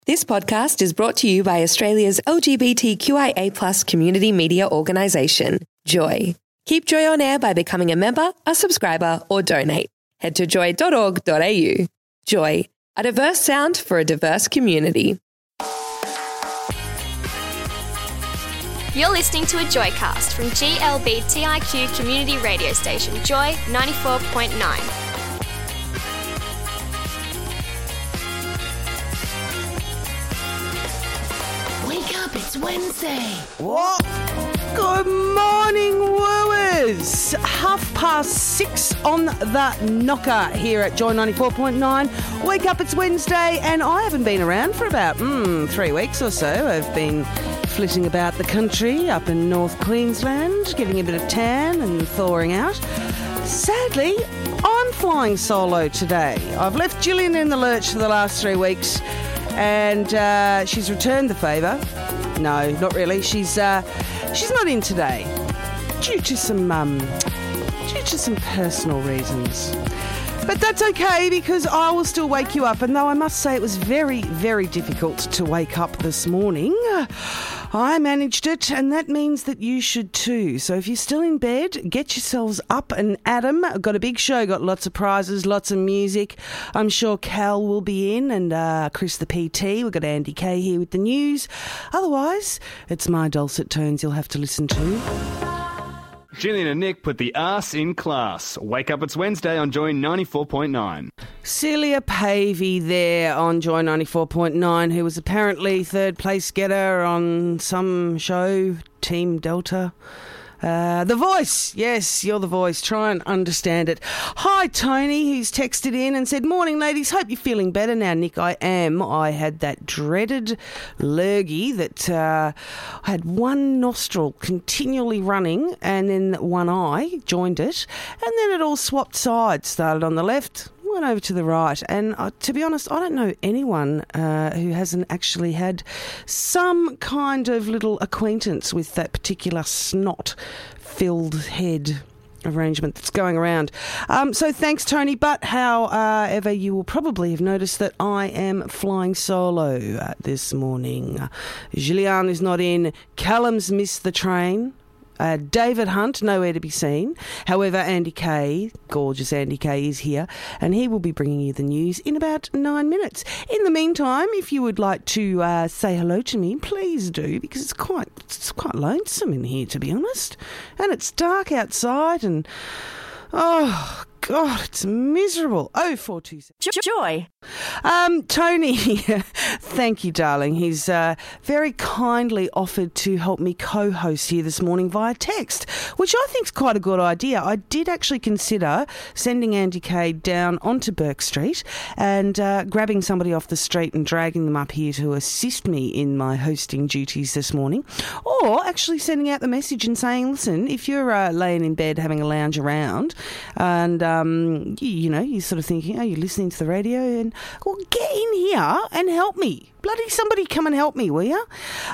This podcast is brought to you by Australia's LGBTQIA+ community media organisation, Joy. Keep Joy on air by becoming a member, a subscriber, or donate. Head to joy.org.au. Joy, a diverse sound for a diverse community. You're listening to a Joycast from GLBTIQ community radio station Joy 94.9. Wake up, it's Wednesday. What? Good morning, wooers. 6:30 on the knocker here at Joy 94.9. Wake up, it's Wednesday, and I haven't been around for about 3 weeks or so. I've been flitting about the country up in North Queensland, getting a bit of tan and thawing out. Sadly, I'm flying solo today. I've left Gillian in the lurch for the last 3 weeks, and she's returned the favour. No, not really. She's not in today due to some personal reasons. But that's okay, because I will still wake you up. And though I must say it was very, very difficult to wake up this morning, I managed it, and that means that you should too. So if you're still in bed, get yourselves up and at 'em. Got a big show, got lots of prizes, lots of music. I'm sure Cal will be in, and Chris the PT. We've got Andy Kay here with the news. Otherwise, it's my dulcet tones you'll have to listen to. Gillian and Nick put the arse in class. Wake up, it's Wednesday on Joy 94.9. Celia Pavey there on Joy 94.9, who was apparently third place getter on some show, Team Delta. The Voice. Yes, you're The Voice. Try and understand it. Hi, Tony, who's texted in and said, "Morning, ladies. Hope you're feeling better now." Nick, I am. I had that dreaded lurgy that I had one nostril continually running and then one eye joined it, and then it all swapped sides. Started on the left, went over to the right, and to be honest, I don't know anyone who hasn't actually had some kind of little acquaintance with that particular snot-filled head arrangement that's going around. So thanks, Tony, but however, you will probably have noticed that I am flying solo this morning. Gillian is not in. Callum's missed the train. David Hunt, nowhere to be seen. However, Andy Kay, gorgeous Andy Kay, is here, and he will be bringing you the news in about 9 minutes. In the meantime, if you would like to say hello to me, please do, because it's quite lonesome in here, to be honest. And it's dark outside, and oh God, it's miserable. 0427 Joy. Tony, thank you, darling. He's very kindly offered to help me co-host here this morning via text, which I think is quite a good idea. I did actually consider sending Andy Kay down onto Burke Street and grabbing somebody off the street and dragging them up here to assist me in my hosting duties this morning, or actually sending out the message and saying, listen, if you're laying in bed having a lounge around and you're sort of thinking, oh, you're listening to the radio, and well, get in here and help me. Bloody somebody come and help me, will you?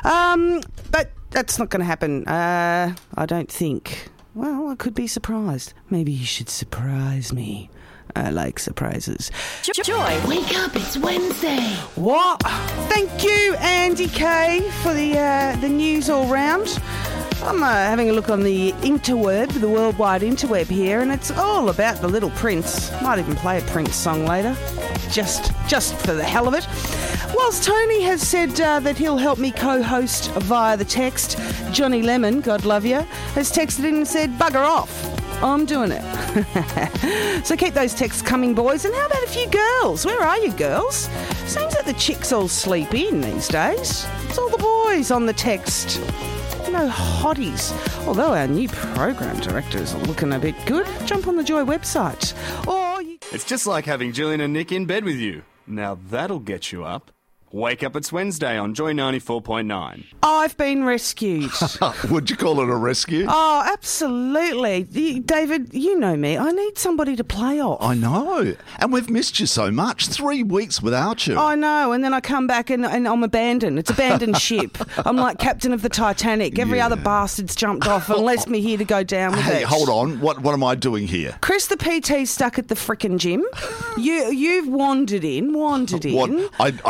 But that's not going to happen, I don't think. Well, I could be surprised. Maybe you should surprise me. I like surprises. Joy. Wake up, it's Wednesday. What? Thank you, Andy Kay, for the news all round. I'm having a look on the interweb, the worldwide interweb here, and it's all about the Little Prince. Might even play a Prince song later, just for the hell of it. Whilst Tony has said that he'll help me co-host via the text, Johnny Lemon, God love you, has texted in and said, bugger off. I'm doing it. So keep those texts coming, boys. And how about a few girls? Where are you, girls? Seems like the chicks all sleep in these days. It's all the boys on the text. No hotties. Although our new program directors are looking a bit good, jump on the Joy website. Or It's just like having Gillian and Nick in bed with you. Now that'll get you up. Wake up, it's Wednesday on Joy 94.9. I've been rescued. Would you call it a rescue? Oh, absolutely. David, you know me. I need somebody to play off. I know. And we've missed you so much. 3 weeks without you. I know. And then I come back and I'm abandoned. It's abandoned ship. I'm like captain of the Titanic. Every other bastard's jumped off and left me here to go down with it. Hey, hold on. What am I doing here? Chris the PT's stuck at the frickin' gym. You've wandered in. What? I didn't...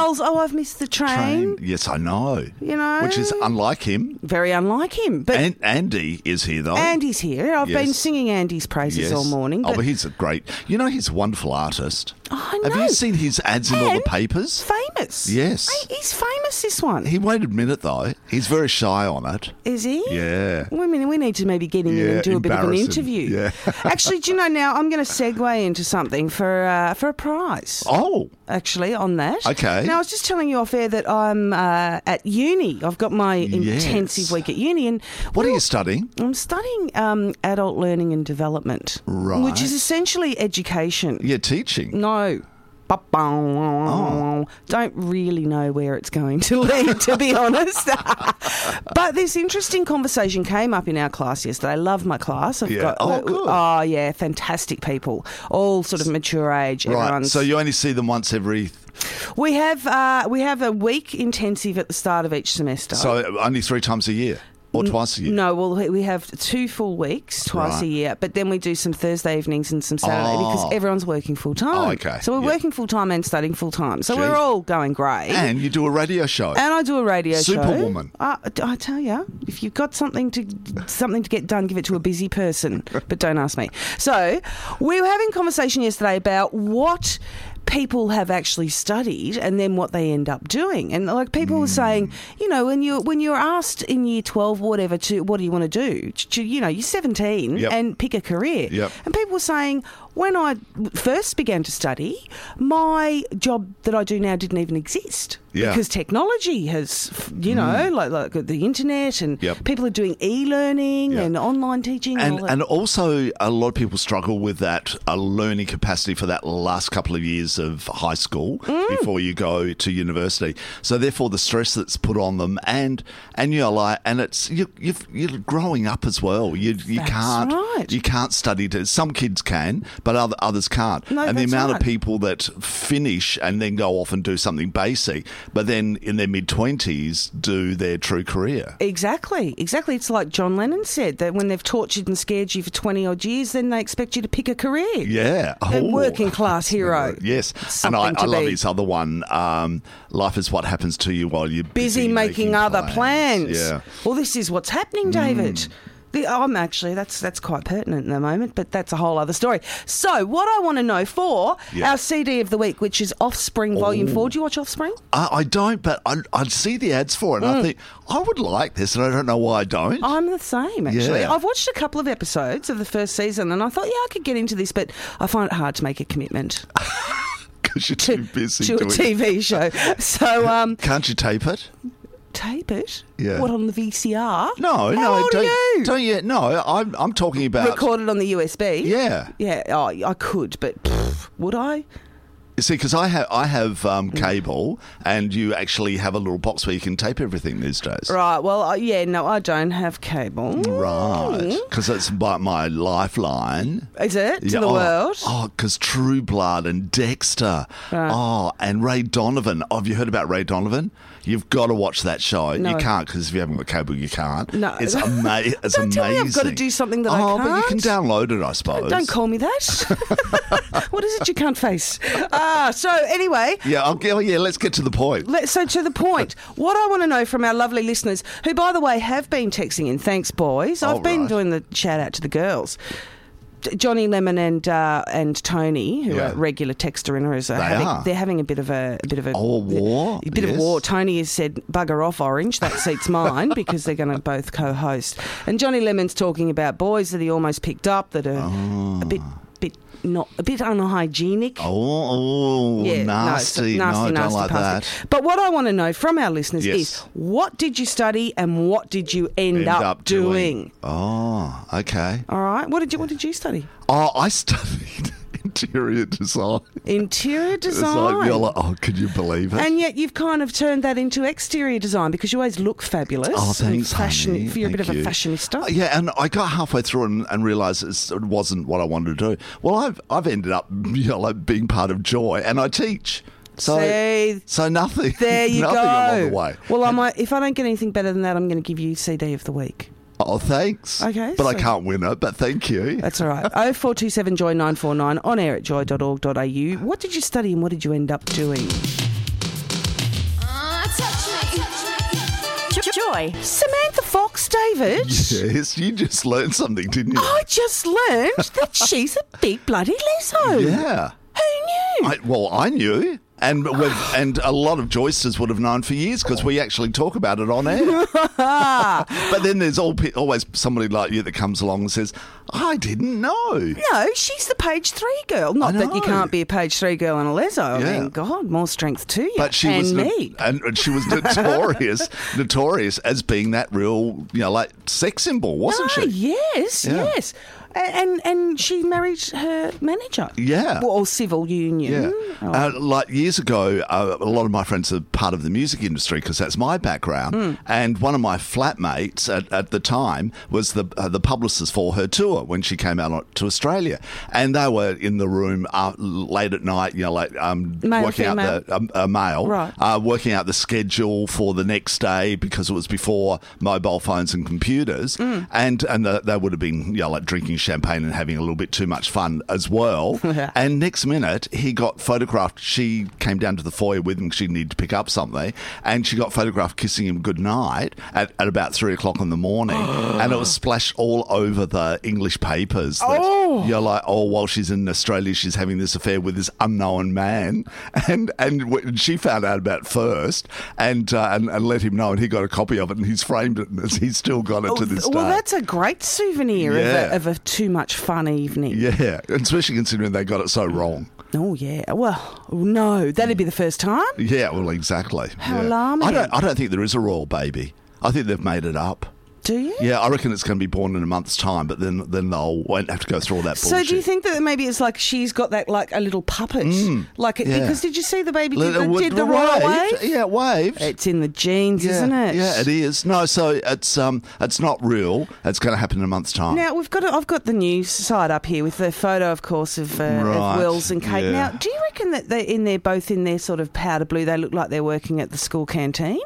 Coles, I've missed the train. Yes, I know. You know. Which is unlike him. Very unlike him. But And Andy is here, though. Andy's here. I've been singing Andy's praises all morning. But he's a great... You know, he's a wonderful artist. I know. Have you seen his ads in all the papers? Famous. Yes. He's famous, this one. He won't admit it, though. He's very shy on it. Is he? Yeah. Well, I mean, we need to maybe get him in and do a bit of an embarrass him. interview. Yeah. Actually, do you know, now I'm going to segue into something for a prize. Oh. Actually, on that. Okay. Now, I was just telling you off air that I'm at uni. I've got my intensive week at uni. And What are you studying? I'm studying adult learning and development. Right. Which is essentially education. Yeah, teaching. No. Don't really know where it's going to lead, to be honest. But this interesting conversation came up in our class yesterday. I love my class. Good. Oh, yeah, fantastic people. All sort of mature age. Right, so you only see them once every... We have a week intensive at the start of each semester. So only 3 times a year? Or twice a year? No, well, we have 2 full weeks, twice a year, but then we do some Thursday evenings and some Saturday because everyone's working full-time. Oh, okay. So we're working full-time and studying full-time. So we're all going great. And you do a radio show. And I do a radio show. Superwoman. I tell you, if you've got something to get done, give it to a busy person, but don't ask me. So we were having a conversation yesterday about what people have actually studied and then what they end up doing. And like people were saying, you know, when you're asked in year 12 or whatever to what do you want to do, you know, you're 17 and pick a career. Yep. And people were saying, when I first began to study, my job that I do now didn't even exist. Yeah. Because technology has, you know, like the internet and people are doing e-learning and online teaching. And also a lot of people struggle with that learning capacity for that last couple of years of high school before you go to university. So therefore the stress that's put on them and you're like, and it's you're growing up as well. You can't study. Some kids can, but others can't. No, and the that's amount right. of people that finish and then go off and do something basic, but then in their mid-20s do their true career. Exactly. It's like John Lennon said, that when they've tortured and scared you for 20-odd years, then they expect you to pick a career. Yeah. A working-class hero. Yes. Something and I to love be. his other one, life is what happens to you while you're Busy making other plans. Yeah. Well, this is what's happening, David. I'm actually, that's quite pertinent in the moment, but that's a whole other story. So what I want to know for our CD of the week, which is Offspring Volume 4. Do you watch Offspring? I don't, but I see the ads for it and I think, I would like this and I don't know why I don't. I'm the same, actually. Yeah. I've watched a couple of episodes of the first season and I thought, I could get into this, but I find it hard to make a commitment Because you're too busy to a doing TV show. So, Can't you tape it? tape it? Yeah. What, on the VCR? No, How old are you? Don't you? No, I'm talking about... Recorded on the USB? Yeah. Yeah, I could, but would I? You see, because I have cable, and you actually have a little box where you can tape everything these days. Right, well, I don't have cable. Right, because it's my lifeline. Is it? To the world? Oh, because True Blood and Dexter. Right. Oh, and Ray Donovan. Oh, have you heard about Ray Donovan? You've got to watch that show. No. You can't, because if you haven't got cable, you can't. No. It's amazing. Don't tell me I've got to do something that I can't. Oh, but you can download it, I suppose. Don't call me that. What is it you can't face? So anyway... Yeah, let's get to the point. So to the point, what I want to know from our lovely listeners, who, by the way, have been texting in, thanks, boys. I've been doing the shout-out to the girls. Johnny Lemon and Tony, who are regular texterinners, they're having a bit of a war. A bit of war. Tony has said, "Bugger off, Orange." That seats mine because they're going to both co-host. And Johnny Lemon's talking about boys that he almost picked up that are a bit unhygienic. Nasty. No, don't like that. But what I want to know from our listeners is, what did you study and what did you end up doing? Oh, okay. All right. What did you study? Oh, I studied interior design. Interior design. It's like, you're like, could you believe it? And yet you've kind of turned that into exterior design because you always look fabulous. Oh, thanks, honey. You're a bit of a fashionista. Yeah, and I got halfway through and realised it wasn't what I wanted to do. Well, I've ended up being part of Joy, and I teach. So nothing. There you nothing go. Along the way. Well, if I don't get anything better than that, I'm going to give you CD of the week. Oh, thanks. Okay. But I can't win it, but thank you. That's all right. 0427 Joy 949 on air at joy.org.au. What did you study and what did you end up doing? Joy. Samantha Fox, David. Yes, you just learned something, didn't you? I just learned that she's a big bloody leso. Yeah. Who knew? I knew. And and a lot of Joysters would have known for years because we actually talk about it on air. But then there's always somebody like you that comes along and says, I didn't know. No, she's the page 3 girl. Not that you can't be a page 3 girl and a leso. I mean, God, more strength to you. But she and was me. And she was notorious as being that real, like sex symbol, wasn't she? Yes, Yeah. yes. And she married her manager. Yeah. Or civil union. Yeah. Like years ago, a lot of my friends are part of the music industry because that's my background. And one of my flatmates at the time was the publicist for her tour when she came out to Australia. And they were in the room late at night, working out working out the schedule for the next day because it was before mobile phones and computers. And they would have been, drinking champagne and having a little bit too much fun as well. And next minute, he got photographed. She came down to the foyer with him because she needed to pick up something, and she got photographed kissing him goodnight at about 3 o'clock in the morning, and it was splashed all over the English papers. While she's in Australia, she's having this affair with this unknown man, and she found out about it first, and let him know, and he got a copy of it, and he's framed it, and he's still got it to this day. Well, that's a great souvenir of a too much fun evening. Yeah, especially considering they got it so wrong. Oh, yeah. Well, no, that'd be the first time. Yeah, well, exactly. How alarming. I don't think there is a royal baby. I think they've made it up. Do you? Yeah, I reckon it's going to be born in a month's time, but then won't have to go through all that bullshit. So do you think that maybe it's like she's got that like a little puppet? Because did you see the baby did the royal wave? Yeah, it waved. It's in the genes, isn't it? Yeah, it is. No, so it's not real. It's going to happen in a month's time. Now I've got the news side up here with the photo, of course, of Wills and Kate. Yeah. Now, do you reckon that they're both in their sort of powder blue? They look like they're working at the school canteen.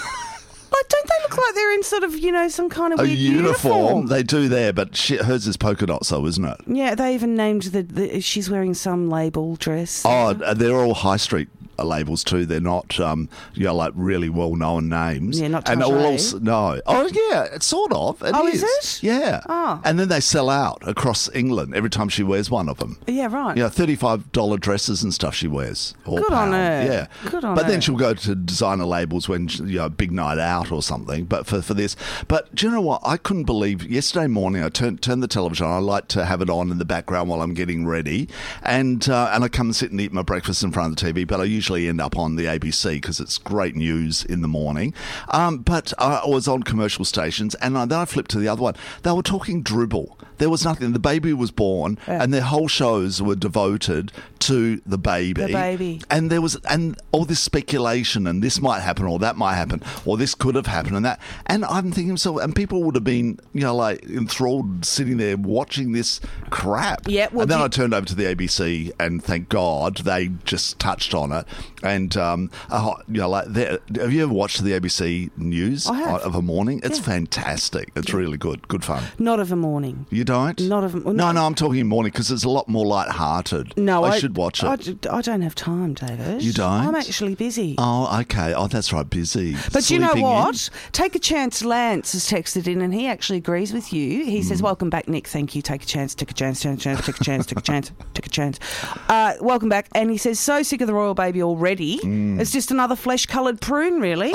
Don't they look like they're in sort of, some kind of weird uniform? They do there, but hers is polka dots, though, isn't it? Yeah, they even named she's wearing some label dress. Oh, they're all high street labels too. They're not, like really well-known names. Yeah, not and Target. also no. Oh, yeah, it's sort of. It is. Is it? Yeah. Oh. And then they sell out across England every time she wears one of them. Yeah, right. $35 dresses and stuff she wears. Good on her. Yeah. Good on her. But then she'll go to designer labels when big night out or something. But for this, but do you know what? I couldn't believe yesterday morning. I turned the television on. I like to have it on in the background while I'm getting ready, and I come and sit and eat my breakfast in front of the TV. But I usually end up on the ABC because it's great news in the morning. But I was on commercial stations, and then I flipped to the other one. They were talking dribble. There was nothing. The baby was born, and their whole shows were devoted to the baby. The baby. And there was all this speculation, and this might happen, or that might happen, or this could have happened, and that. And I'm thinking, and people would have been, enthralled sitting there watching this crap. Yeah. Well, and then I turned over to the ABC, and thank God they just touched on it. And have you ever watched the ABC News of a morning? It's fantastic. It's really good fun. Not of a morning. You don't? Not of no. I'm talking morning because it's a lot more light-hearted. No, I should watch it. I don't have time, David. You don't? I'm actually busy. Oh, okay. Oh, that's right, busy. But Sleeping you know what? in. Take a chance. Lance has texted in, and he actually agrees with you. He says, "Welcome back, Nick. Thank you. Take a chance. Take a chance. Take a chance. Take a chance. Take a chance. Take a chance. Welcome back." And he says, "So sick of the royal baby already. It's just another flesh-coloured prune, really."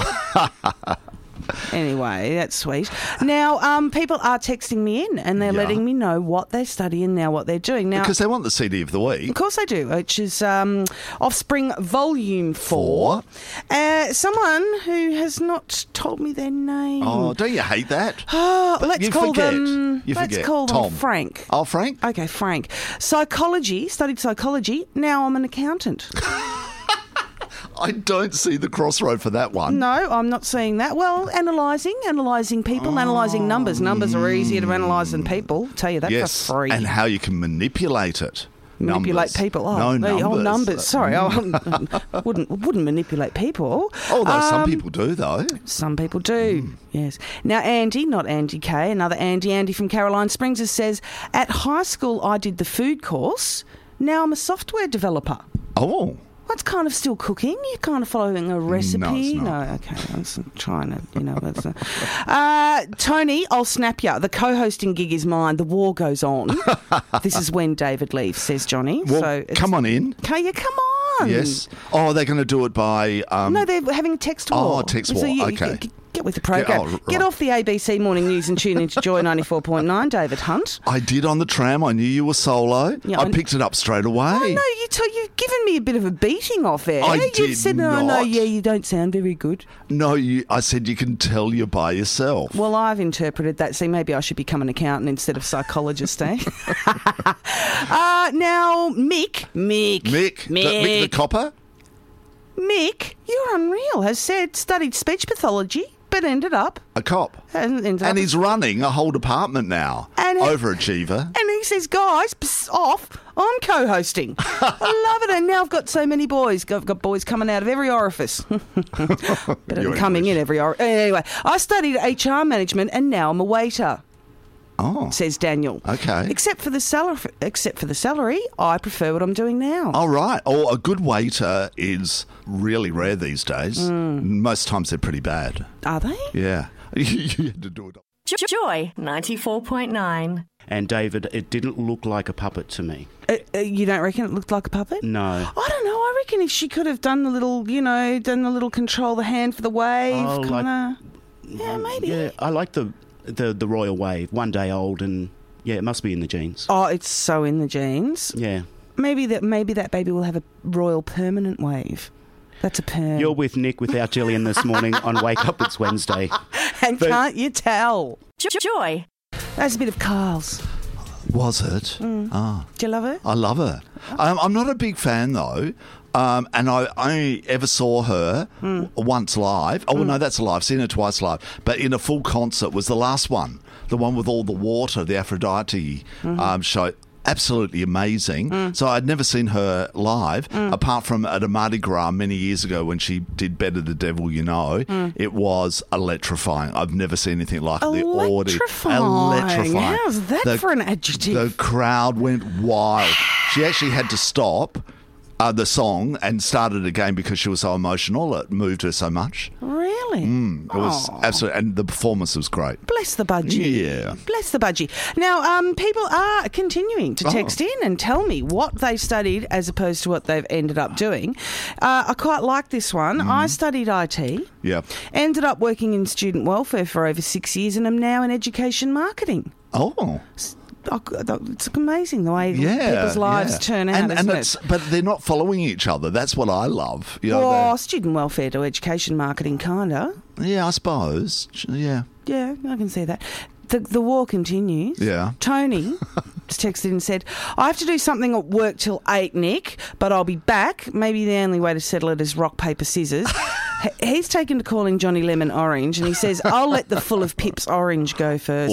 Anyway, that's sweet. Now, people are texting me in, and they're letting me know what they're studying now, what they're doing now. Because they want the CD of the week. Of course they do, which is Offspring Volume 4. Someone who has not told me their name. Oh, don't you hate that? Let's call them Tom. Frank. Oh, Frank? Okay, Frank. Psychology, studied psychology. Now I'm an accountant. I don't see the crossroad for that one. No, I'm not seeing that. Well, analysing people, analysing numbers. Numbers are easier to analyse than people. Tell you that for free. And how you can manipulate it. Manipulate people. Numbers. Sorry, I wouldn't manipulate people. Although some people do, though. Some people do. Yes. Now, Andy, not Andy K, another Andy from Caroline Springs says, at high school I did the food course. Now I'm a software developer. Oh. Well, it's kind of still cooking. You're kind of following a recipe. it's not. No, okay. I was trying to, That's Tony, I'll snap you. The co-hosting gig is mine. The war goes on. This is when David leaves, says Johnny. Well, so come on in. Okay, come on. Yes. Oh, they're going to do it by... No, they're having a text war. Oh, text war. So Okay. Get with the program. right. Get off the ABC Morning News and tune into Joy 94.9, David Hunt. I did on the tram. I knew you were solo. Yeah, I picked it up straight away. Oh, no, you've given me a bit of a beating off air. I You've did said, no, not. you don't sound very good. No, I said you can tell you're by yourself. Well, I've interpreted that. See, maybe I should become an accountant instead of psychologist, eh? Now, Mick the copper? Mick, you're unreal, has studied speech pathology, but ended up... A cop. And he's running a whole department now. Overachiever. And he says, guys, piss off, I'm co-hosting. I love it. And now I've got so many boys. I've got boys coming out of every orifice. Better than coming in every orifice. Anyway, I studied HR management and now I'm a waiter. Oh. Says Daniel. Okay. Except for the salary, I prefer what I'm doing now. Oh, right. Oh, a good waiter is really rare these days. Most times they're pretty bad. Are they? Yeah. You had to do it. Joy 94.9. And David, it didn't look like a puppet to me. You don't reckon it looked like a puppet? No. I don't know. I reckon if she could have done the little, control the hand for the wave, Oh, kind of. Yeah, maybe. Yeah, I like the royal wave. 1 day old, and yeah, it must be in the genes. Oh, it's so in the genes. Yeah. Maybe that baby will have a royal permanent wave. That's a perm. You're with Nick without Gillian this morning on Wake Up It's Wednesday. And can't you tell? Joy. That's a bit of Carl's. Was it? Ah. Do you love it? I love her. I'm not a big fan, though. And I only ever saw her once live. Oh, no, that's live. I've seen her twice live. But in a full concert was the last one. The one with all the water, the Aphrodite show. Absolutely amazing. So I'd never seen her live, apart from at a Mardi Gras many years ago when she did Better the Devil You Know. It was electrifying. I've never seen anything like it. Electrifying. How's that for an adjective? The crowd went wild. She actually had to stop the song and started again because she was so emotional. It moved her so much. Really? It was absolutely, and the performance was great. Bless the budgie. Yeah. Bless the budgie. Now, people are continuing to text in and tell me what they studied as opposed to what they've ended up doing. I quite like this one. I studied IT. Yeah. Ended up working in student welfare for over 6 years and am now in education marketing. Oh. It's amazing the way people's lives turn out, isn't it? But they're not following each other. That's what I love. Student welfare to education marketing, kind of. Yeah, I suppose. Yeah. Yeah, I can see that. The war continues. Yeah. Tony just texted and said, I have to do something at work till 8, Nick, but I'll be back. Maybe the only way to settle it is rock, paper, scissors. He's taken to calling Johnny Lemon orange, and he says, I'll let the full of pips orange go first.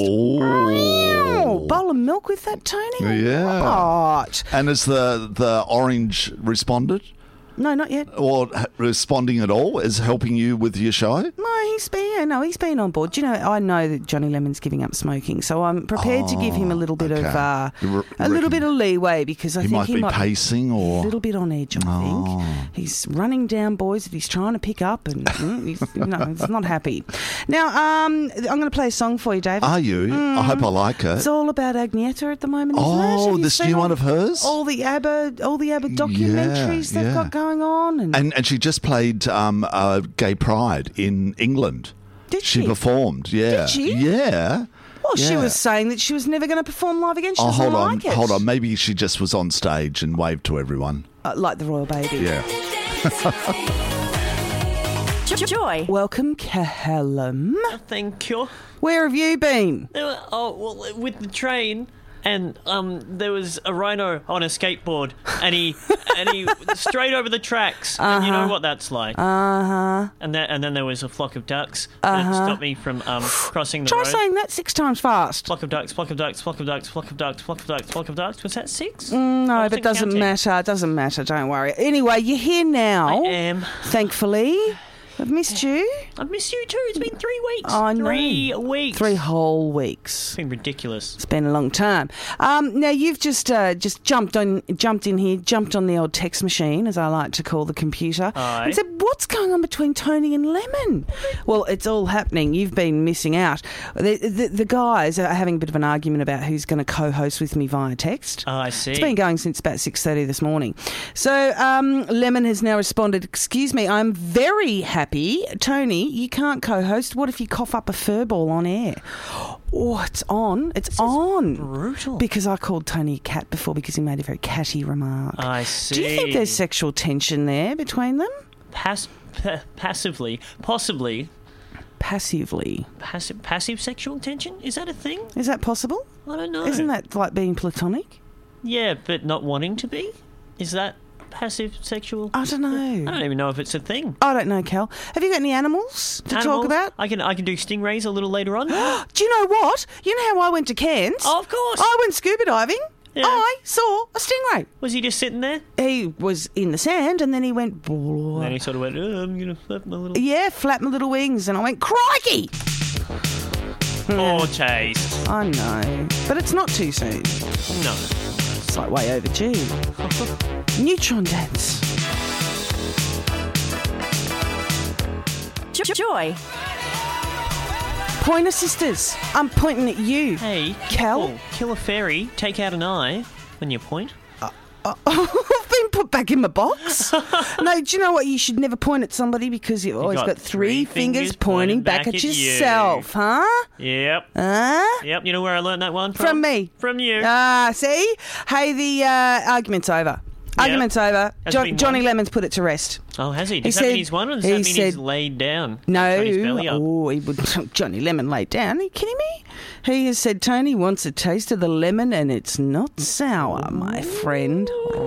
Oh. Bowl of milk with that, Tony? Yeah. What? And has the orange responded? No, not yet. Or responding at all is helping you with your show? No, he's been on board. Do you know, I know that Johnny Lemon's giving up smoking, so I'm prepared to give him a little bit of little bit of leeway because I think he might be pacing or a little bit on edge. I think he's running down boys that he's trying to pick up, and he's not happy. Now, I'm going to play a song for you, David. Are you? I hope I like it. It's all about Agneta at the moment. Oh, this new one of hers. All the ABBA documentaries they've got going on, and she just played Gay Pride in England. Did she? She performed. Yeah. Did she? Yeah. Well, she was saying that she was never going to perform live again. She doesn't like it. Hold on. Maybe she just was on stage and waved to everyone. Like the royal baby. Yeah. Joy. Welcome, Callum. Thank you. Where have you been? With the train, and there was a rhino on a skateboard, and he straight over the tracks. And you know what that's like. And then there was a flock of ducks that stopped me from crossing the road. Try saying that 6 times fast. Flock of ducks, flock of ducks, flock of ducks, flock of ducks, flock of ducks, flock of ducks. Was that 6? No, but it doesn't matter. It doesn't matter. Don't worry. Anyway, you're here now. I am. Thankfully. I've missed you. I've missed you too. It's been 3 weeks. I know. 3 weeks. 3 whole weeks. It's been ridiculous. It's been a long time. Now you've just jumped in here, jumped on the old text machine, as I like to call the computer, Aye. and said, "What's going on between Tony and Lemon?" Well, it's all happening. You've been missing out. The guys are having a bit of an argument about who's going to co-host with me via text. Oh, I see. It's been going since about 6:30 this morning. So Lemon has now responded, "Excuse me, I'm very happy. Tony, you can't co-host. What if you cough up a furball on air?" Oh, it's on. It's on. Brutal. Because I called Tony a cat before because he made a very catty remark. I see. Do you think there's sexual tension there between them? Passively, possibly. Passively. Passive sexual tension? Is that a thing? Is that possible? I don't know. Isn't that like being platonic? Yeah, but not wanting to be? Is that passive sexual? I don't know. I don't even know if it's a thing. I don't know, Cal. Have you got any animals to talk about? I can do stingrays a little later on. Do you know what? You know how I went to Cairns? Oh, of course. I went scuba diving. Yeah. I saw a stingray. Was he just sitting there? He was in the sand and then he went... And then he sort of went, I'm going to flap my little... Yeah, flap my little wings. And I went, crikey! Poor taste. I know. But it's not too soon. No. It's like way overdue. Neutron dance. Joy. Pointer Sisters. I'm pointing at you. Hey, Cal? careful. Kill a fairy, take out an eye when you point. I've been put back in my box. No, do you know what? You should never point at somebody because you've always got 3 fingers pointing back at yourself, huh? Yep. Huh? Yep, you know where I learned that one from? From me. From you. See? Hey, the argument's over. Argument's over. Has it been Johnny won? Lemon's put it to rest. Oh, has he? Does that said- mean he's won or does that he mean he's said- laid down? No. Got his belly up? Oh, he would. Johnny Lemon laid down. Are you kidding me? He has said Tony wants a taste of the lemon and it's not sour, my friend.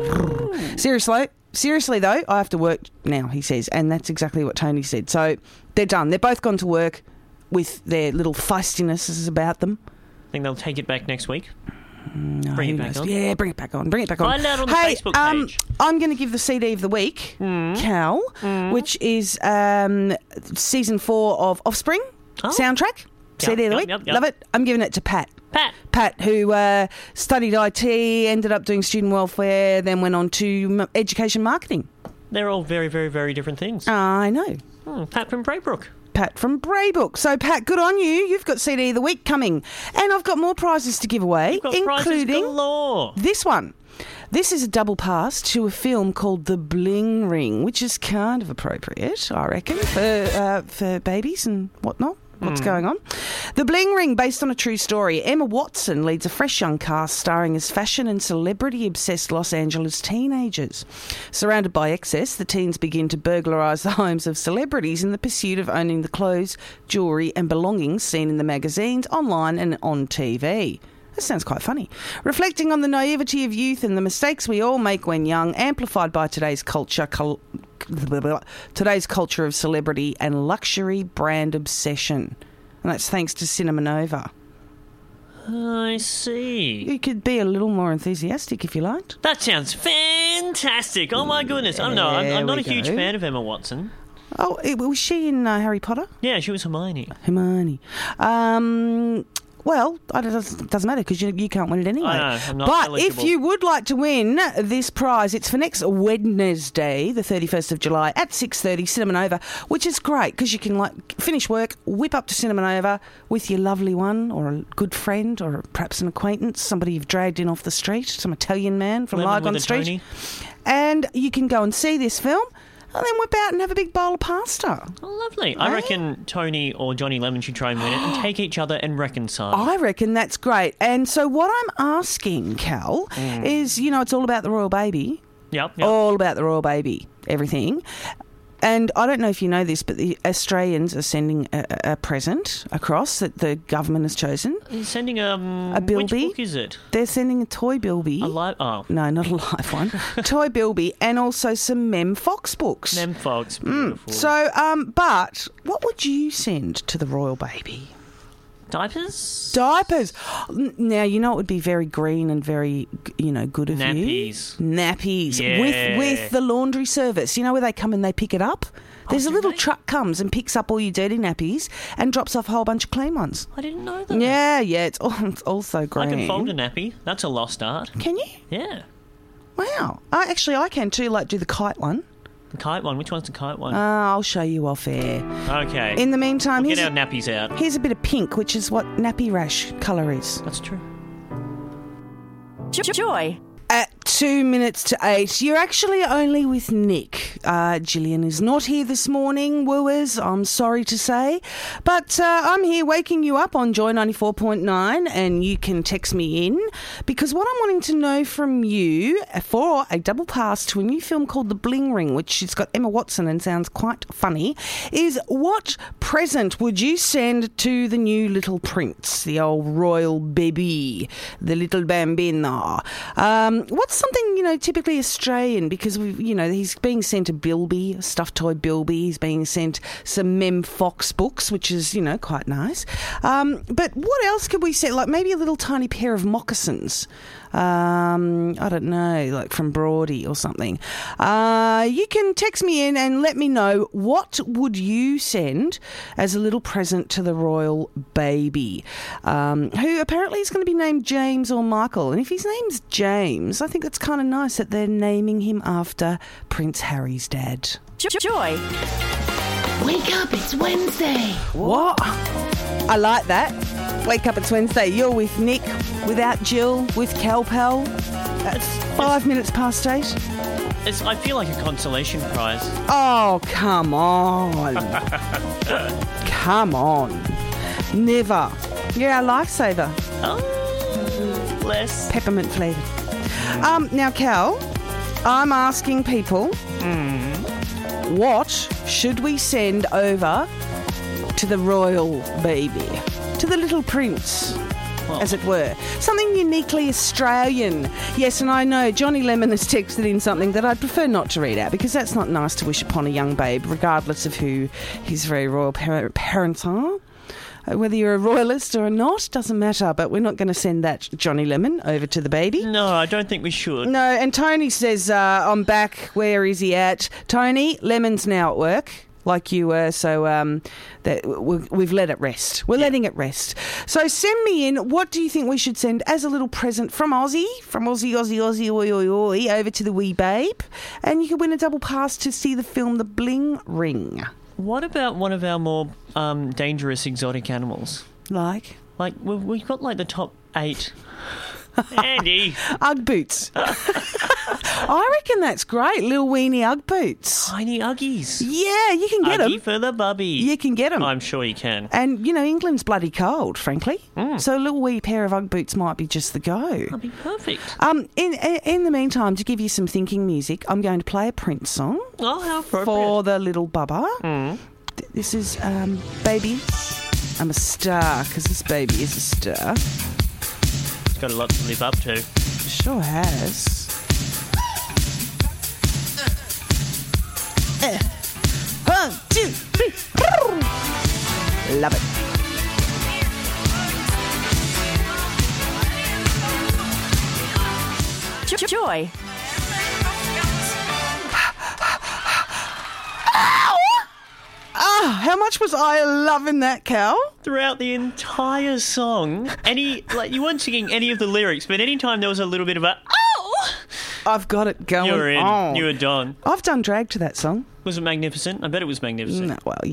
Seriously though, I have to work now, he says, and that's exactly what Tony said. So they're done. They're both gone to work with their little feistinesses about them. Think they'll take it back next week? No, Bring it who back knows? on. Yeah, bring it back on. Find out on the hey, Facebook page. I'm going to give the CD of the week, Cal, which is season 4 of Offspring soundtrack. CD of the week. Yep. Love it. I'm giving it to Pat. Pat, who studied IT, ended up doing student welfare, then went on to education marketing. They're all very, very, very different things. I know. Pat from Braybrook. Pat from Braybrook. So, Pat, good on you. You've got CD of the week coming. And I've got more prizes to give away, You've got prizes including galore. this one. This is a double pass to a film called The Bling Ring, which is kind of appropriate, I reckon, for babies and whatnot. What's going on? The Bling Ring, based on a true story. Emma Watson leads a fresh young cast starring as fashion and celebrity-obsessed Los Angeles teenagers. Surrounded by excess, the teens begin to burglarise the homes of celebrities in the pursuit of owning the clothes, jewellery and belongings seen in the magazines, online and on TV. That sounds quite funny. Reflecting on the naivety of youth and the mistakes we all make when young, amplified by today's culture of celebrity and luxury brand obsession. And that's thanks to Cinema Nova. I see. You could be a little more enthusiastic if you liked. That sounds fantastic. Oh, my goodness. I'm not a huge fan of Emma Watson. Oh, was she in Harry Potter? Yeah, she was Hermione. Well, it doesn't matter because you can't win it anyway. I know, I'm not but eligible. if you would like to win this prize, it's for next Wednesday, the 31st of July at 6:30, Cinema Nova, which is great because you can finish work, whip up to Cinema Nova with your lovely one or a good friend or perhaps an acquaintance, somebody you've dragged in off the street, some Italian man from Lemon Lygon with a Street. Tony. And you can go and see this film and then whip out and have a big bowl of pasta. Oh, lovely. I reckon Tony or Johnny Lemon should try and win it and take each other and reconcile. I reckon that's great. And so what I'm asking, Cal, is, it's all about the royal baby. Yep. All about the royal baby, everything. And I don't know if you know this, but the Australians are sending a present across that the government has chosen. He's sending a bilby. Which book is it? They're sending a toy bilby. Oh. No, not a live one. Toy bilby and also some Mem Fox books. Mem Fox, beautiful. So, but what would you send to the royal baby? Diapers? Now, it would be very green and very, good of Nappies. you. Nappies. Yeah. With the laundry service. Where they come and they pick it up There's a do little they? truck comes and picks up all your dirty nappies and drops off a whole bunch of clean ones. I didn't know that. Yeah, it's all so green. I can fold a nappy. That's a lost art. Can you? Yeah. Wow. I can too, like do the kite one. The kite one. Which one's the kite one? I'll show you off air. Okay. In the meantime, We'll get our nappies out. here's a bit of pink, which is what nappy rash colour is. That's true. Joy. At 2 minutes to 8, you're actually only with Nick. Gillian is not here this morning, wooers, I'm sorry to say. But I'm here waking you up on Joy 94.9, and you can text me in, because what I'm wanting to know from you for a double pass to a new film called The Bling Ring, which has got Emma Watson and sounds quite funny, is what present would you send to the new little prince, the old royal baby, the little bambino? What's something, typically Australian, because he's being sent a Bilby, a stuffed toy Bilby. He's being sent some Mem Fox books, which is, quite nice. But what else could we send? Like maybe a little tiny pair of moccasins. I don't know, like from Broady or something. You can text me in and let me know, what would you send as a little present to the royal baby, who apparently is going to be named James or Michael. And if his name's James, I think it's kind of nice that they're naming him after Prince Harry's dad. Joy. Wake up, it's Wednesday. What? I like that. Wake up, it's Wednesday. You're with Nick, without Jill, with Calpel. That's 5 minutes past 8. I feel like a consolation prize. Oh, come on. Come on. Never. You're our lifesaver. Oh, less. Peppermint flavoured. Now, Cal, I'm asking people, what should we send over to the royal baby, to the little prince, as it were? Something uniquely Australian. Yes, and I know Johnny Lemon has texted in something that I'd prefer not to read out, because that's not nice to wish upon a young babe, regardless of who his very royal parents are. Whether you're a royalist or not, doesn't matter, but we're not going to send that Johnny Lemon over to the baby. No, I don't think we should. No, and Tony says, I'm back. Where is he at? Tony, Lemon's now at work, like you were, so we've let it rest. We're letting it rest. So send me in, what do you think we should send as a little present from Aussie, over to the wee babe, and you can win a double pass to see the film The Bling Ring. What about one of our more dangerous exotic animals? Like? Like, we've got like the top 8. Andy. Ugg boots. I reckon that's great. Little weenie Ugg boots. Tiny Uggies. Yeah, you can get them. Uggie for the bubby. You can get them. I'm sure you can. And, England's bloody cold, frankly. So a little wee pair of Ugg boots might be just the go. That'd be perfect. In the meantime, to give you some thinking music, I'm going to play a Prince song. Oh, how appropriate. For the little bubba. This is Baby, I'm a Star, because this baby is a star. It's got a lot to live up to. Sure has. 1, 2, 3. Love it. Joy. How much was I loving that, Cal? Throughout the entire song, you weren't singing any of the lyrics, but anytime there was a little bit of a I've got it going you were in. on. You were done. I've done drag to that song. Was it magnificent? I bet it was magnificent. No, well,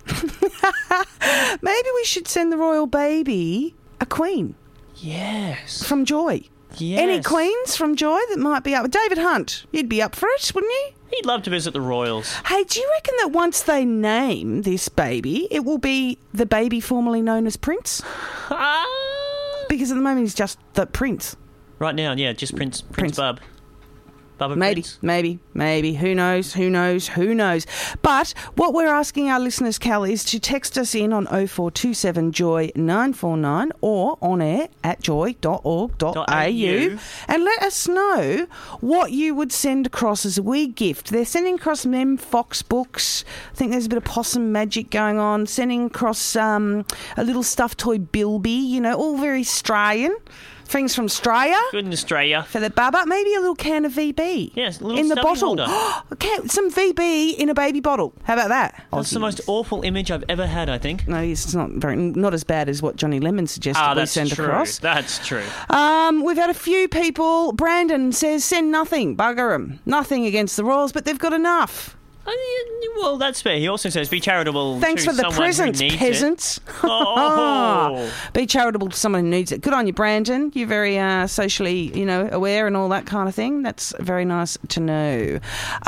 Maybe we should send the royal baby a queen. Yes. From Joy. Yes. Any queens from Joy that might be up? David Hunt, you'd be up for it, wouldn't you? He'd love to visit the royals. Hey, do you reckon that once they name this baby, it will be the baby formerly known as Prince? Because at the moment he's just the Prince. Right now, yeah, just Prince Bub. Bubba Maybe, Prince. maybe. Who knows? But what we're asking our listeners, Cal, is to text us in on 0427 Joy 949 or on air at joy.org.au and let us know what you would send across as a wee gift. They're sending across Mem Fox books. I think there's a bit of possum magic going on. Sending across a little stuffed toy Bilby, all very Australian. Things from Australia. Good in Australia. For the bubba, maybe a little can of VB. Yes, a little in the stuffing bottle. holder. Some VB in a baby bottle. How about that? That's the most awful image I've ever had, I think. No, it's not as bad as what Johnny Lemon suggested we send across. That's true. We've had a few people. Brandon says send nothing, bugger 'em. Nothing against the Royals, but they've got enough. Well, that's fair. He also says be charitable Thanks to for the someone presents, who needs peasants. It. Oh. Be charitable to someone who needs it. Good on you, Brandon. You're very socially, aware and all that kind of thing. That's very nice to know.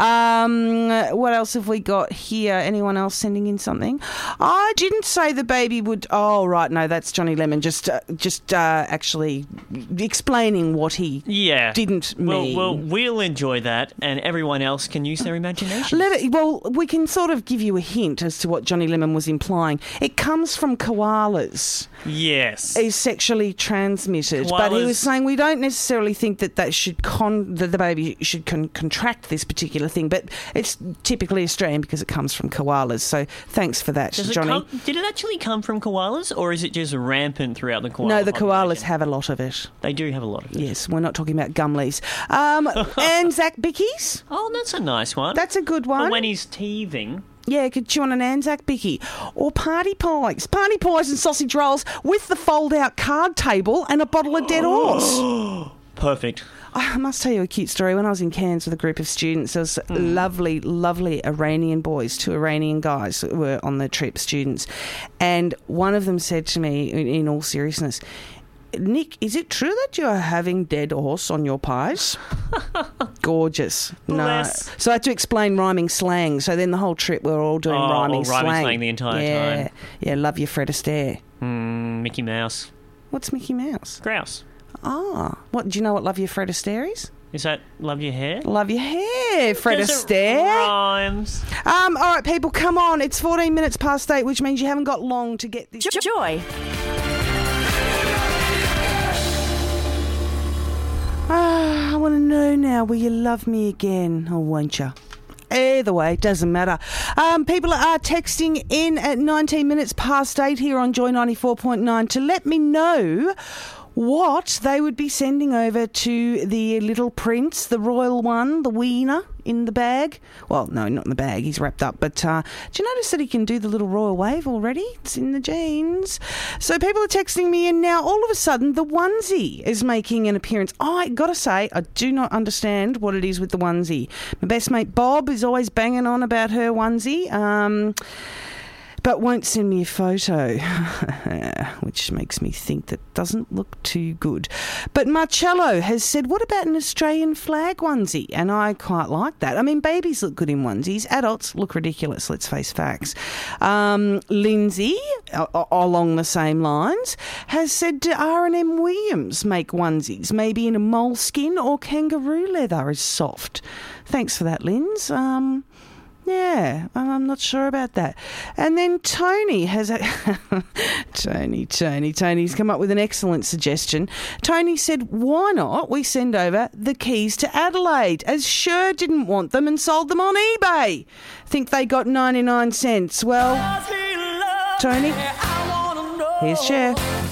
What else have we got here? Anyone else sending in something? I didn't say the baby would... Oh, right, no, that's Johnny Lemon. Just actually explaining what he didn't mean. Well, we'll enjoy that, and everyone else can use their imagination. Well, we can sort of give you a hint as to what Johnny Lemon was implying. It comes from koalas. Yes. Is sexually transmitted. But he was saying we don't necessarily think that that the baby should contract this particular thing, but it's typically Australian because it comes from koalas. So thanks for that, Johnny. Did it actually come from koalas, or is it just rampant throughout the koala No, the population? koalas have a lot of it. They do have a lot of it. Yes, we're not talking about Gumleys. Anzac Bickies. Oh, that's a nice one. That's a good one. For when he's teething. Yeah, could chew on an Anzac Bicky. Or party pies. Party pies and sausage rolls with the fold-out card table and a bottle of dead horse. Perfect. I must tell you a cute story. When I was in Cairns with a group of students, there was lovely, lovely Iranian boys, 2 Iranian guys that were on the trip, students. And one of them said to me, in all seriousness, Nick, is it true that you're having dead horse on your pies? Gorgeous. Bless. No. So I had to explain rhyming slang. So then the whole trip we were all doing rhyming slang. The entire time. Yeah, love your Fred Astaire. Mickey Mouse. What's Mickey Mouse? Grouse. What do you know what love your Fred Astaire is? Is that love your hair? Love your hair, Fred Does Astaire. It rhymes. All right, people, come on. It's 14 minutes past 8, which means you haven't got long to get this. Joy. I want to know now, will you love me again or won't you? Either way, doesn't matter. People are texting in at 19 minutes past 8 here on Joy 94.9 to let me know what they would be sending over to the little prince, the royal one, the wiener in the bag. Well, no, not in the bag. He's wrapped up. But do you notice that he can do the little royal wave already? It's in the genes. So people are texting me in now. All of a sudden, the onesie is making an appearance. I got to say, I do not understand what it is with the onesie. My best mate Bob is always banging on about her onesie. But won't send me a photo, which makes me think that doesn't look too good. But Marcello has said, what about an Australian flag onesie? And I quite like that. I mean, babies look good in onesies. Adults look ridiculous, let's face facts. Lindsay, along the same lines, has said, do R&M Williams make onesies? Maybe in a moleskin or kangaroo leather is soft. Thanks for that, Linz. Yeah, I'm not sure about that. And then Tony has Tony's come up with an excellent suggestion. Tony said, why not we send over the keys to Adelaide, as Sher didn't want them and sold them on eBay. Think they got 99 cents. Well, Tony, here's Cher.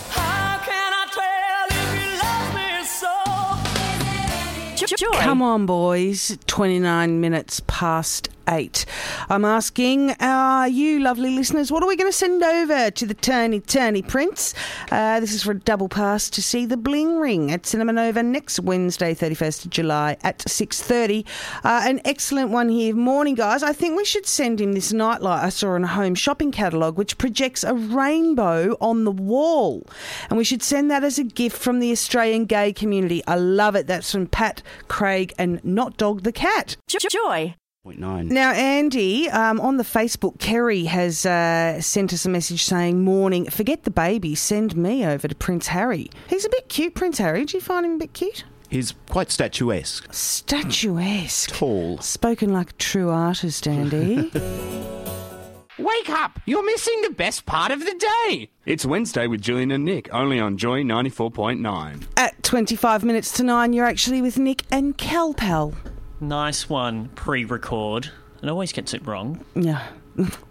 Joy. Come on, boys. 29 minutes past 8. I'm asking you, lovely listeners, what are we going to send over to the Turny Prince? This is for a double pass to see the Bling Ring at Cinema Nova next Wednesday, 31st of July at 6:30. An excellent one here. Morning, guys. I think we should send him this nightlight I saw in a home shopping catalogue, which projects a rainbow on the wall. And we should send that as a gift from the Australian gay community. I love it. That's from Pat, Craig and Not Dog the Cat. Joy. 0.9. Now, Andy, on the Facebook, Kerry has sent us a message saying, morning, forget the baby, send me over to Prince Harry. He's a bit cute, Prince Harry. Do you find him a bit cute? He's quite statuesque. Statuesque. Tall. Spoken like a true artist, Andy. Wake up! You're missing the best part of the day! It's Wednesday with Gillian and Nick, only on Joy 94.9. At 25 minutes to 9, you're actually with Nick and Calpel. Nice one, pre-record. It always gets it wrong. Yeah.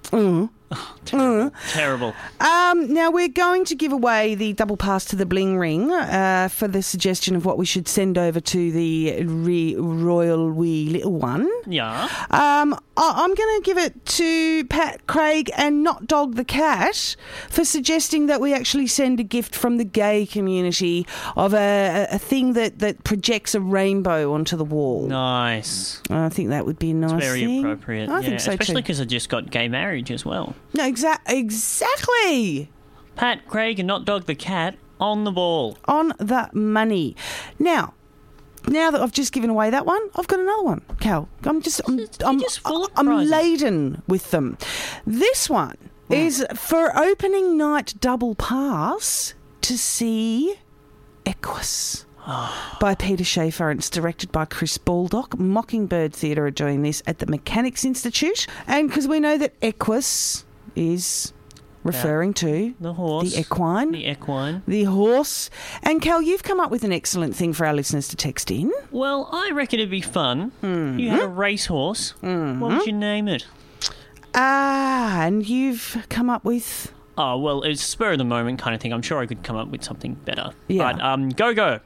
Terrible. Now, we're going to give away the double pass to the Bling Ring for the suggestion of what we should send over to the royal wee little one. Yeah. I'm going to give it to Pat Craig and Not Dog the Cat for suggesting that we actually send a gift from the gay community of a thing that projects a rainbow onto the wall. Nice. I think that would be a nice It's very thing. appropriate. I think so especially too. because I just got gay marriage as well. No, exactly. Pat Craig and Not Dog the Cat on the ball. On the money. Now that I've just given away that one, I've got another one, Cal. I'm just full of I'm prizes. laden with them. This one is for opening night double pass to see Equus. By Peter Schaefer, and it's directed by Chris Baldock. Mockingbird Theatre are doing this at the Mechanics Institute, and because we know that Equus is referring to The horse. the equine, the horse. And Cal, you've come up with an excellent thing for our listeners to text in. Well, I reckon it'd be fun. You had a racehorse. What would you name it? And you've come up with... Oh, well, it's spur of the moment kind of thing. I'm sure I could come up with something better. Yeah. But, go. Go!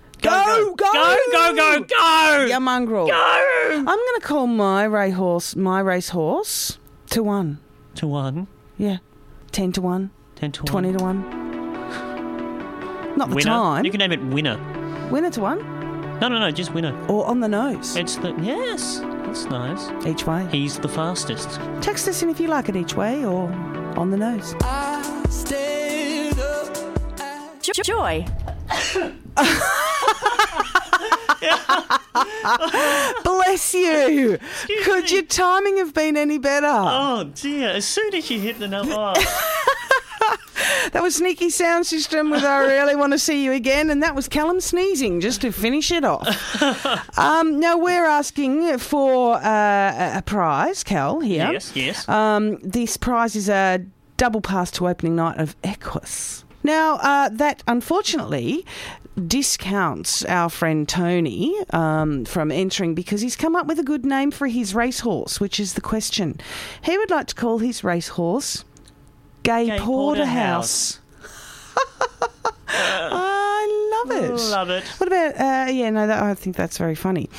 Yeah, mongrel. Go! I'm going to call my racehorse to 1. To 1. Yeah. 10 to 1. 10 to 1. 20 to 1. Not the Winner. time. You can name it Winner. Winner to 1. No, just Winner. Or on the nose. Yes, that's nice. Each way. He's the fastest. Text us in if you like it each way or on the nose. Joy. Bless you. Could me. your timing have been any better? Oh, dear. As soon as you hit the number... That was Sneaky Sound System with I Really Want to See You Again, and that was Callum sneezing just to finish it off. Now, we're asking for a prize, Cal, here. Yes. This prize is a double pass to opening night of Equus. Now, that unfortunately discounts our friend Tony from entering because he's come up with a good name for his racehorse, which is the question. He would like to call his racehorse Gay Porterhouse. I love it. Love it. What about, I think that's very funny.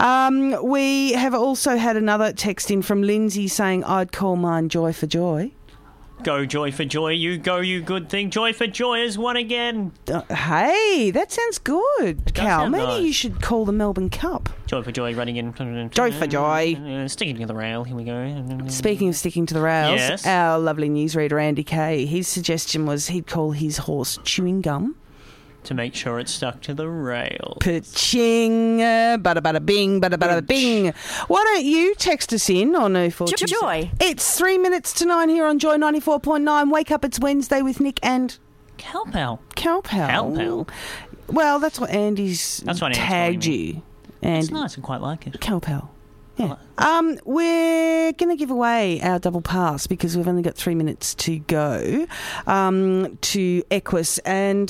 We have also had another text in from Lindsay saying, I'd call mine Joy for Joy. Go, Joy for Joy. You go, you good thing. Joy for Joy has won again. Hey, that sounds good, Cal. sound Maybe nice. you should call the Melbourne Cup. Joy for Joy running in. Joy for Joy. Sticking to the rail. Here we go. Speaking of sticking to the rails, Yes. our lovely newsreader Andy Kay, his suggestion was he'd call his horse Chewing Gum. To make sure it's stuck to the rail. Paching, bada bada bing, bada bada bing. Why don't you text us in on 042? Joy. It's 3 minutes to 9 here on Joy 94.9. Wake up, it's Wednesday with Nick and Cowpal. Cowpal. Cowpal. Well, that's what Andy's That's what Andy's tagged calling you. And It's nice. I quite like it. Cowpal. Yeah. We're going to give away our double pass because we've only got 3 minutes to go to Equus. And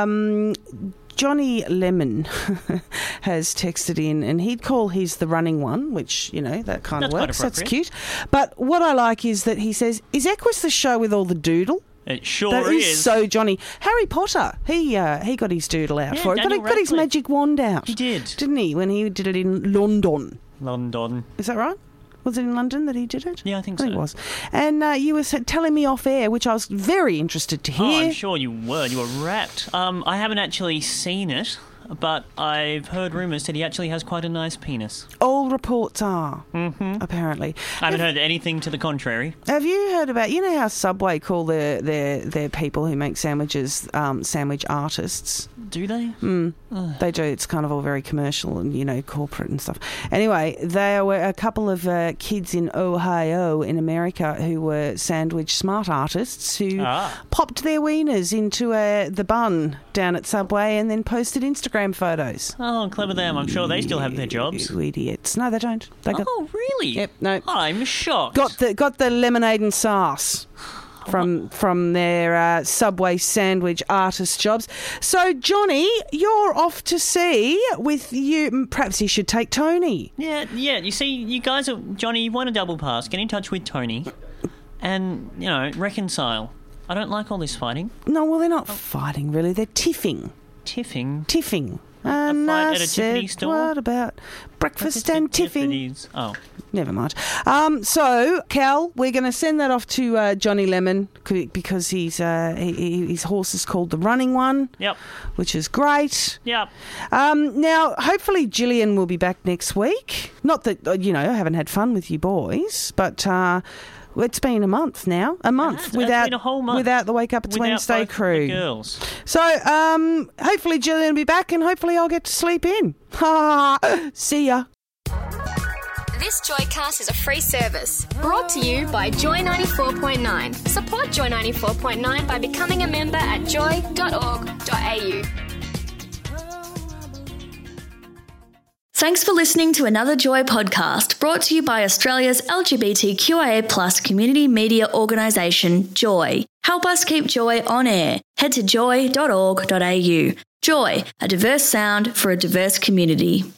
Johnny Lemon has texted in and he'd call his the running one, which, that kind of That's quite works. That's appropriate. cute. But what I like is that he says, is Equus the show with all the doodle? It sure That is is. so Johnny. Harry Potter, he got his doodle out Yeah, for it. Daniel Got his Radcliffe. magic wand out. He did. Didn't he, when he did it in London? London. Is that right? Was it in London that he did it? Yeah, I think I think so. it was. And you were telling me off air, which I was very interested to Oh, hear. I'm sure you were. You were rapt. I haven't actually seen it, but I've heard rumours that he actually has quite a nice penis. All reports are, apparently. I haven't heard anything to the contrary. Have you heard about, how Subway call their people who make sandwiches sandwich artists? Do they? They do. It's kind of all very commercial and, corporate and stuff. Anyway, there were a couple of kids in Ohio in America who were sandwich smart artists who popped their wieners into the bun down at Subway and then posted Instagram photos. Oh, clever them. I'm sure they still have their jobs. You idiots. No, they don't. They got, Oh, really? Yep, no. I'm shocked. got the lemonade and sauce from their Subway sandwich artist jobs. So, Johnny, you're off to sea with you. Perhaps you should take Tony. Yeah. You see, you guys, Johnny, you want a double pass. Get in touch with Tony. and, reconcile. I don't like all this fighting. No, well, they're not fighting, really. They're tiffing. Tiffing? And fight I at a Tiffany said, store? what about breakfast and tiffing? Oh. Never mind. So, Cal, we're going to send that off to Johnny Lemon because his horse is called the Running One. Yep. Which is great. Yep. Now, hopefully Gillian will be back next week. Not that, I haven't had fun with you boys, but... it's been a month now. A month It's been a whole month without the Wake Up It's without Wednesday both crew. The girls. So hopefully Gillian will be back, and hopefully I'll get to sleep in. See ya. This Joycast is a free service brought to you by Joy 94.9. Support Joy 94.9 by becoming a member at joy.org.au. Thanks for listening to another Joy podcast brought to you by Australia's LGBTQIA+ community media organisation, Joy. Help us keep Joy on air. Head to joy.org.au. Joy, a diverse sound for a diverse community.